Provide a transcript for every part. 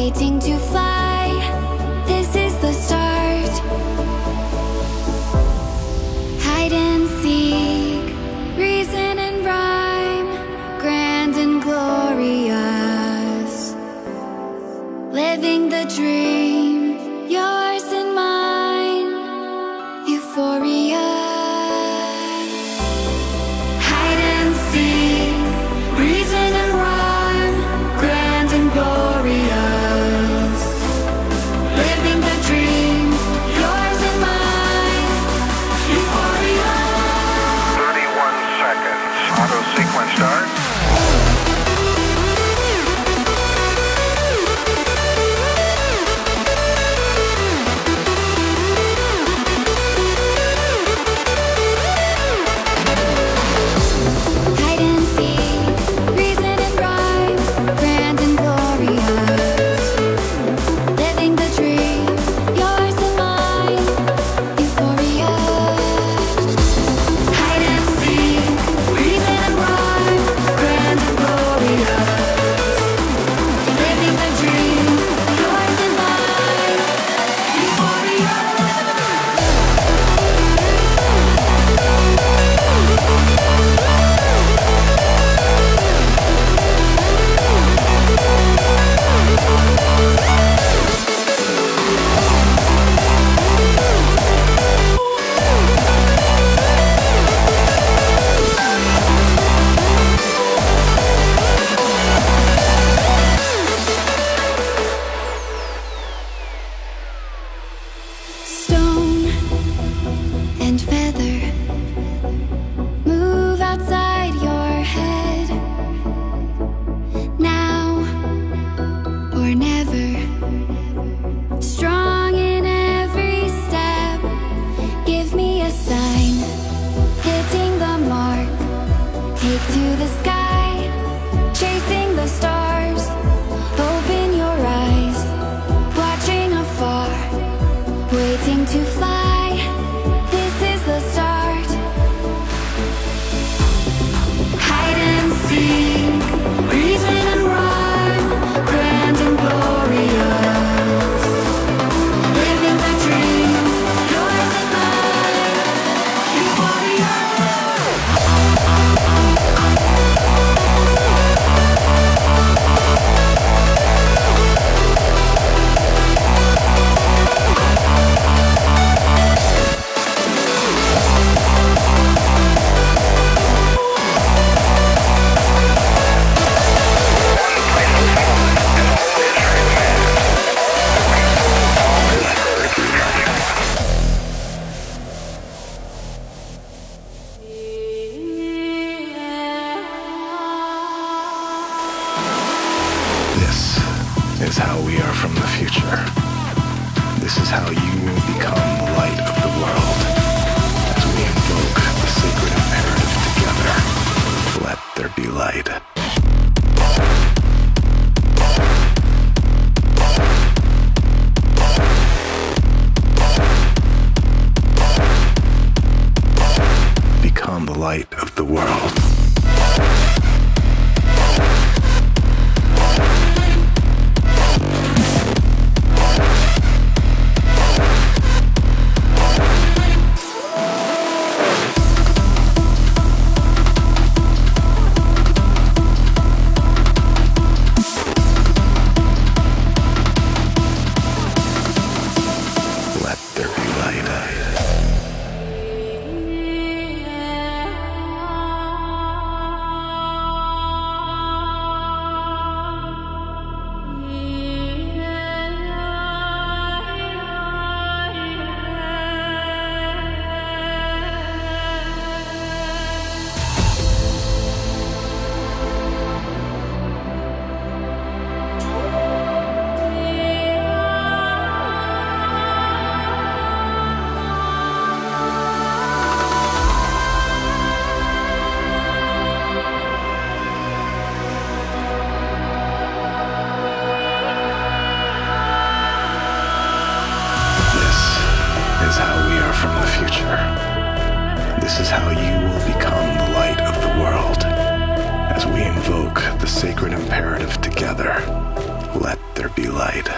waiting to fly. This is the start. Hide and seek, reason and rhyme, grand and glorious. Living the dream, yours and mine, euphoria. Hide and seek, reason and rhyme, grand and glorious. Living the dream, yours and mine, euphoria. 31 seconds. Auto sequence start. Hide and seek, reason and rhyme, grand and glorious. Living the dream, yours and mine, euphoria. Hide and seek, reason and rhyme, grand and glorious. Living the dream, yours and mine, euphoria. Stone and feather move outside your head. Now or never. Strong in every step. Give me a sign. Hitting the mark. Take to the sky. Chasing the stars. Open your eyes. Watching afar. Waiting to fly. This is the start. Hide and seek, reason and rhyme, grand and glorious. Living the dream, yours and mine, euphoria. This is how we are from the future. This is how you will become the light of the world. As we invoke the sacred imperative together, let there be light. Become the light of the world. Let there be light. This is how you will become the light of the world. As we invoke the sacred imperative together, Let there be light.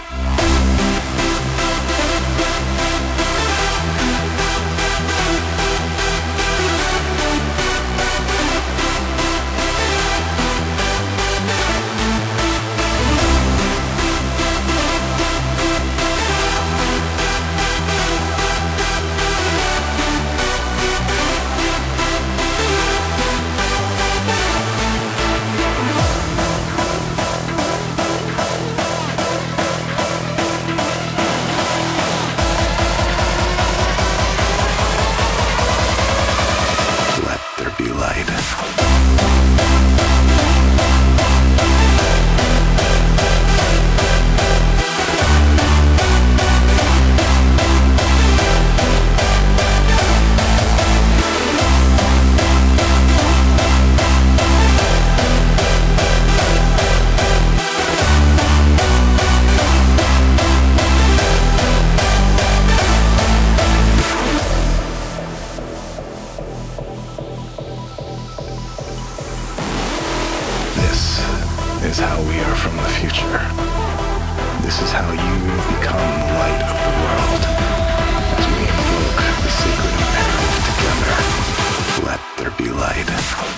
Is how we are from the future. This is how you will become the light of the world as we invoke the sacred imperative together. Let there be light.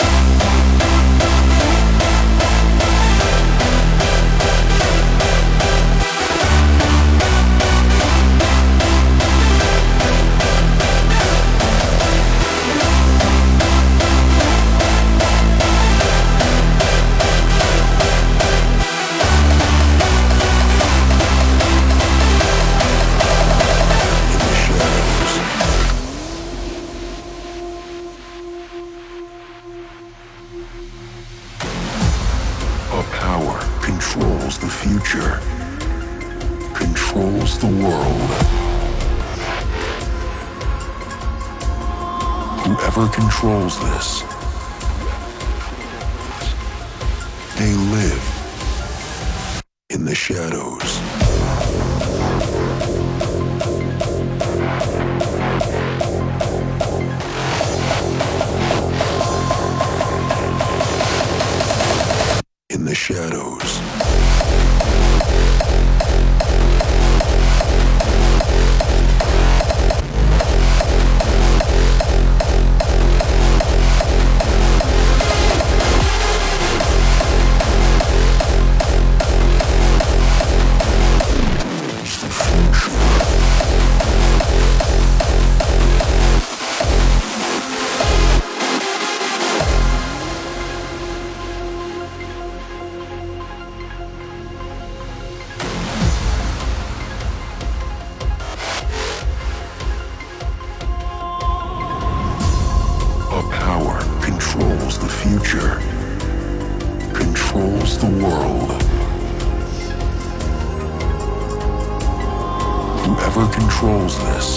Controls the future, controls the world. Whoever controls this, they live in the shadows. In the shadows. Controls the future, controls the world. Whoever controls this,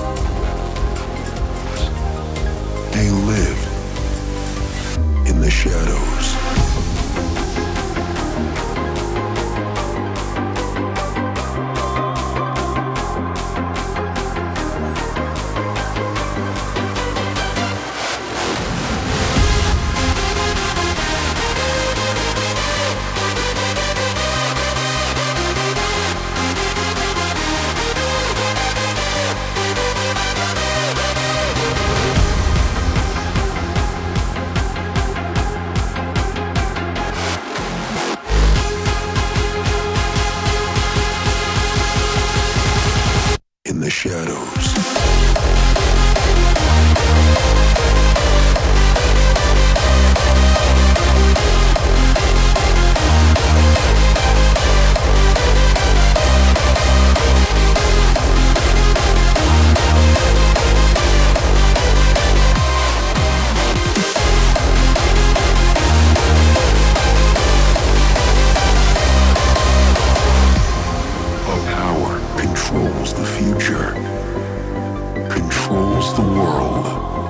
they live in the shadows. In the shadows. Controls the future, controls the world.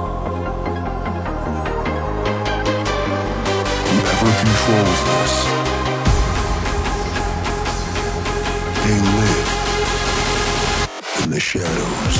Whoever controls this, they live in the shadows.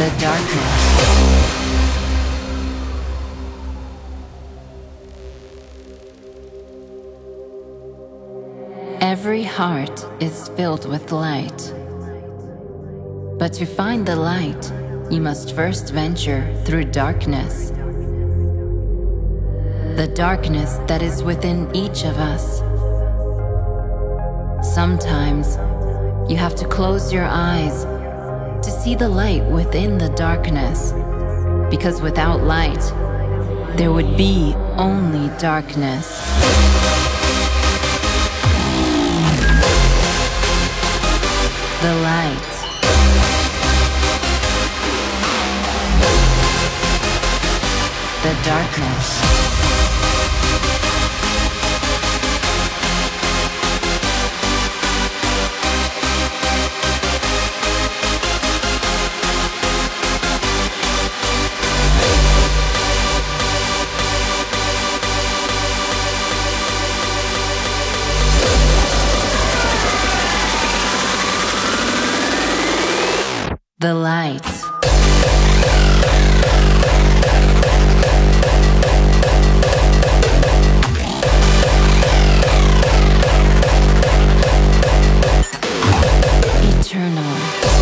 The darkness. Every heart is filled with light. But to find the light, you must first venture through darkness. The darkness that is within each of us. Sometimes you have to close your eyes to see the light within the darkness, because without light, there would be only darkness. The light. The darkness. The light. Eternal.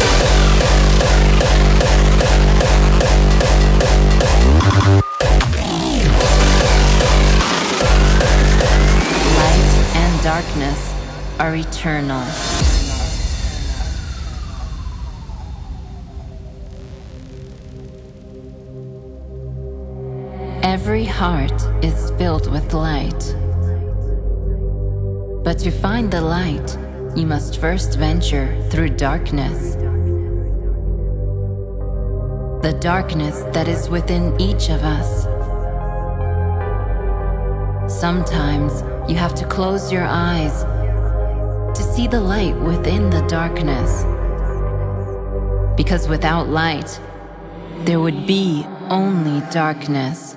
Light and darkness are eternal. Every heart is filled with light. But to find the light, you must first venture through darkness. The darkness that is within each of us. Sometimes you have to close your eyes to see the light within the darkness. Because without light, there would be only darkness.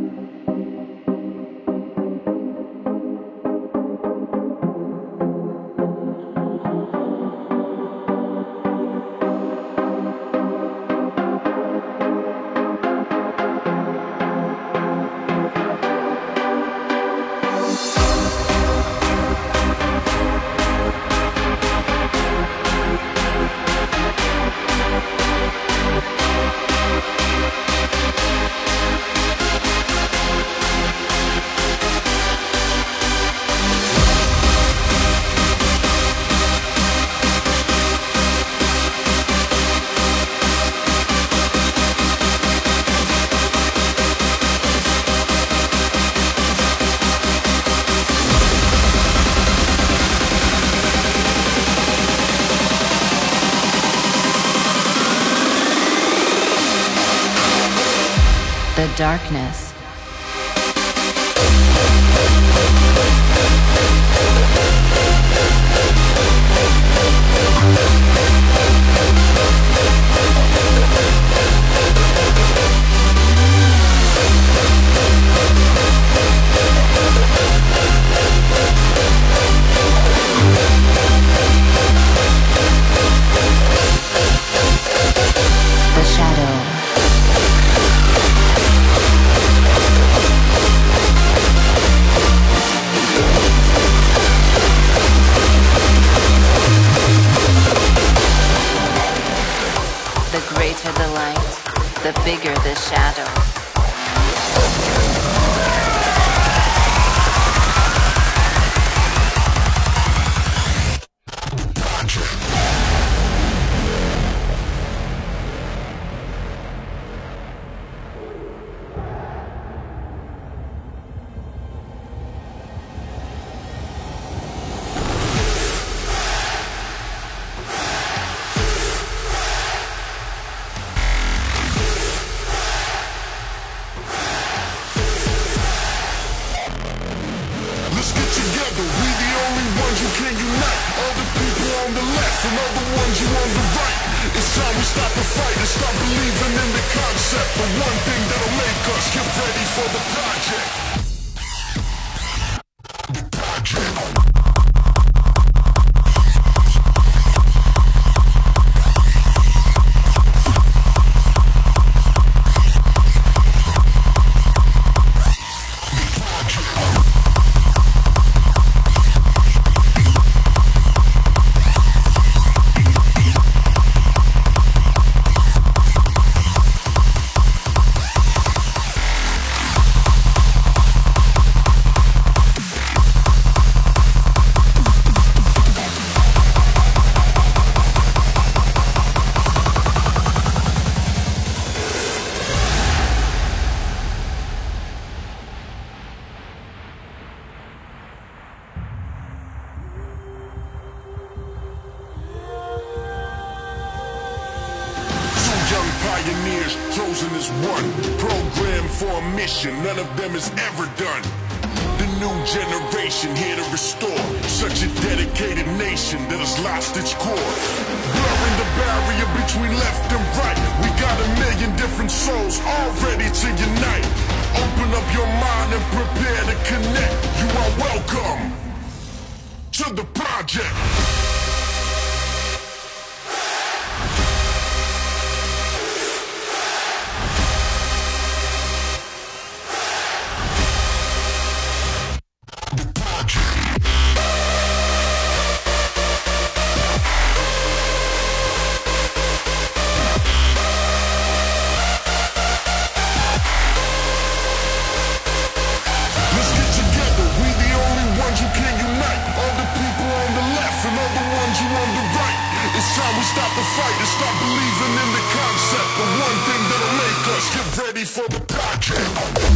The darkness. The shadow. The greater the light, the bigger the shadow. Let's get together, we the only ones who can unite. All the people on the left and all the ones you on the right. It's time we stop the fight and stop believing in the concept. The one thing that'll make us get ready for the project. pioneers, chosen as one. Programmed for a mission, none of them has ever done. The new generation here to restore such a dedicated nation that has lost its core. Blurring the barrier between left and right. We got a million different souls all ready to unite. Open up your mind and prepare to connect. You are welcome to the project. Stop the fight and stop believing in the concept. The one thing that'll make us get ready for the project.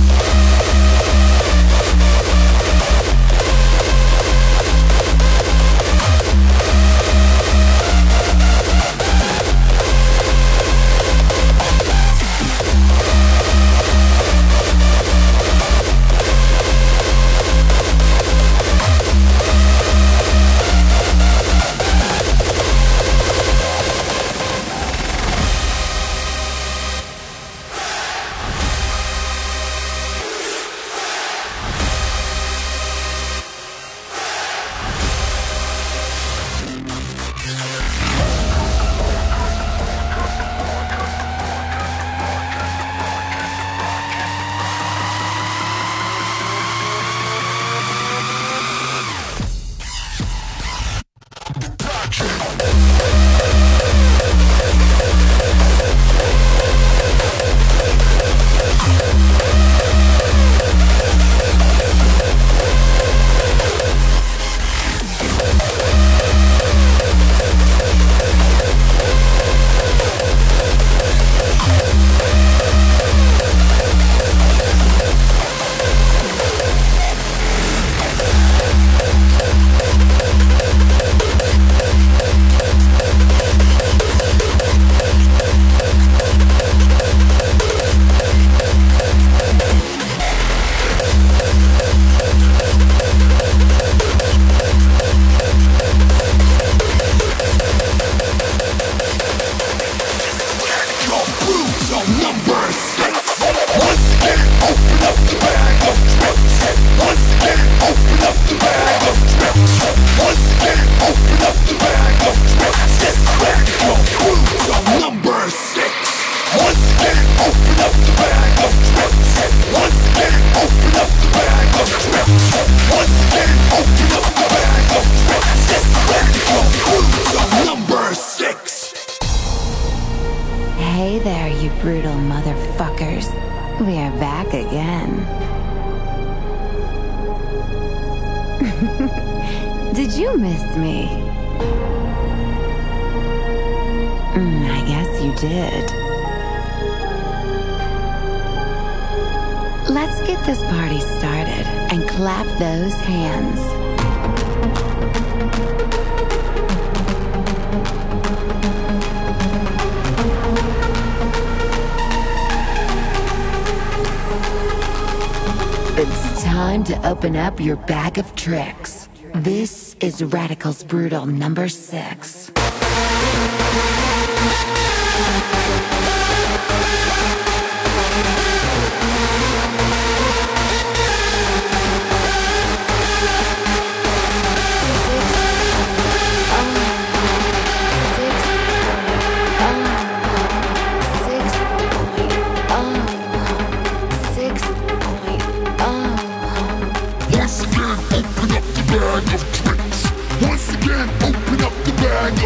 Hey there, you brutal motherfuckers. We are back again. Did you miss me? I guess you did. Let's get this party started and clap those hands. It's time to open up your bag of tricks. This is Radical's Brutal number 6. Once again, open up the bag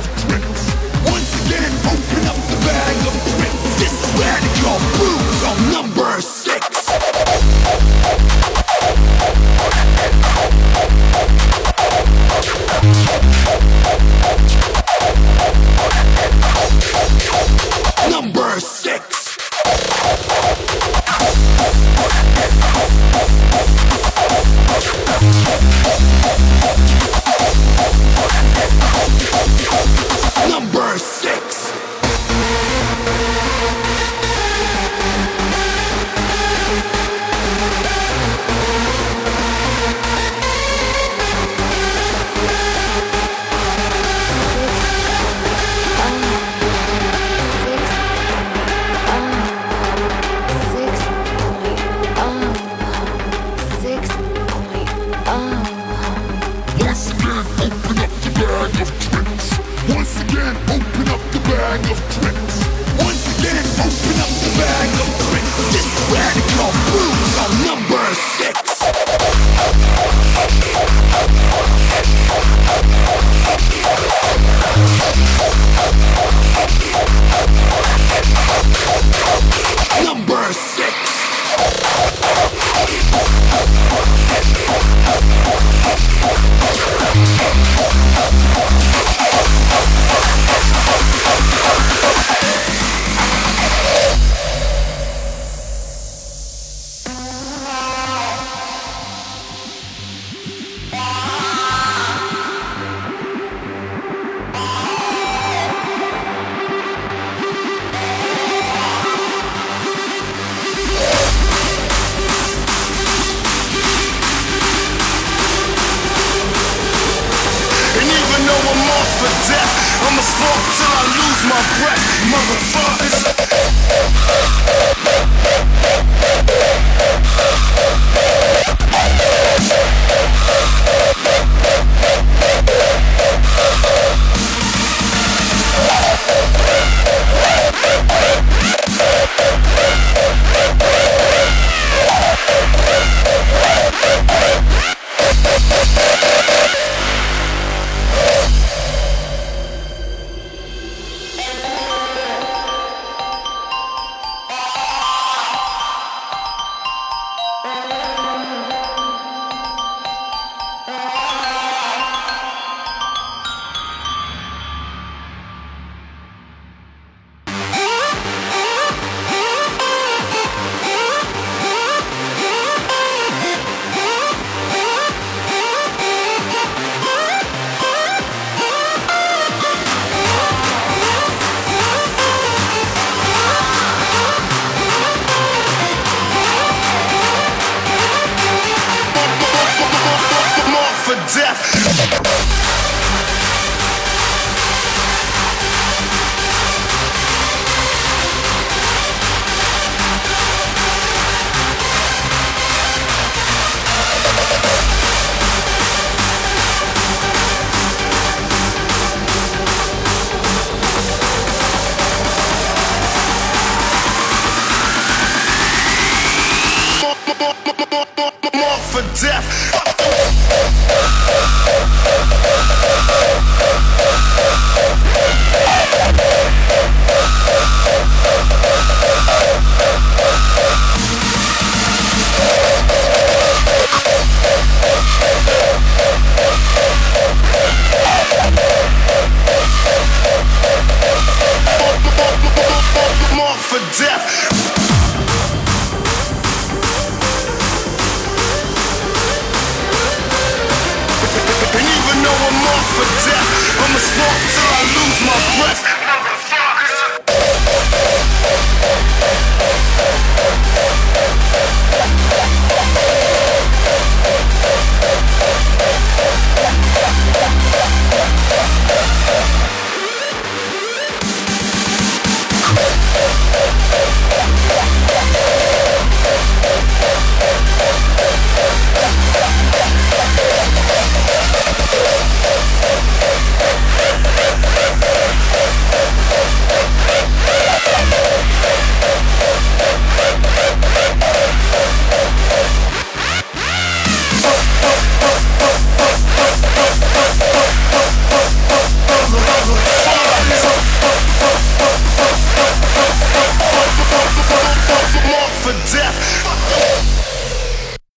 my breath, motherfuckers. For death. Mark for death.